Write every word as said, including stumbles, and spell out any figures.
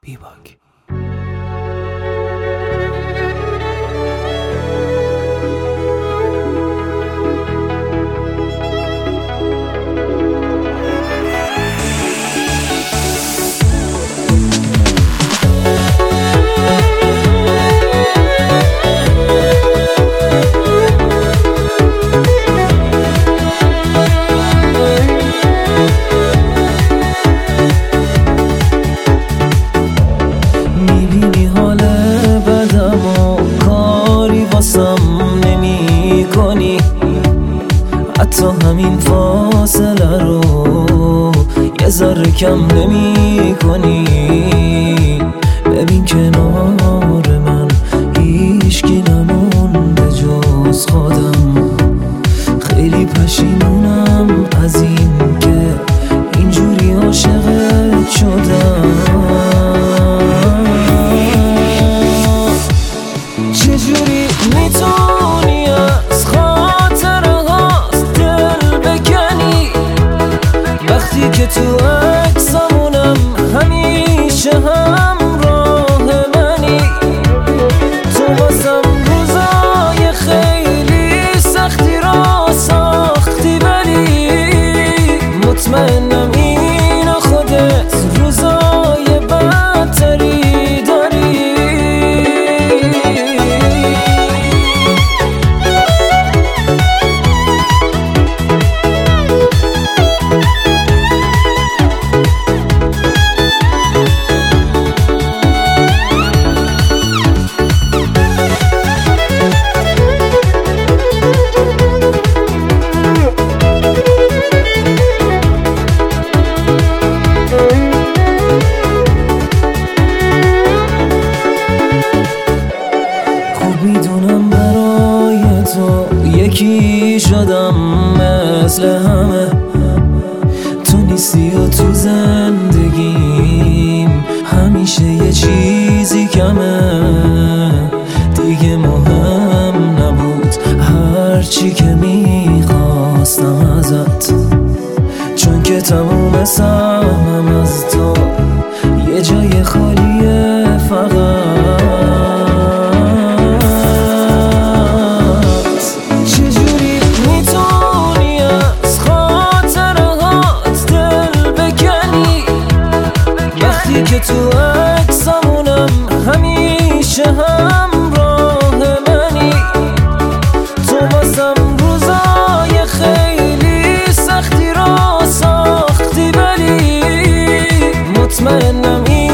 بیباک. نمی کنی حتی همین فاصله رو یه ذره کم نمی کنی. ببین کنار من هیچکی نمونده جز خودم. خیلی پشیمونم از این که اینجوری عاشقت شدم. چجوری میتونی از خاطره هاست دل بکنی وقتی که تو عکسمونم همیشه همراه منی؟ تو واسم روزای خیلی سختی را ساختی ولی مطمئنم اینو خودت روزای بدتری داری. میدونم برای تو یکی شدم مثل همه. تو نیستی و تو زندگیم همیشه یه چیزی کمه. دیگه مهم نبود هرچی که میخواستم ازت، چون که تموم سهمم از تو یه جای خالیه فقط. که تو عکسمونم همیشه همراه منی. تو واسم روزای خیلی سختی را ساختی ولی مطمئنم این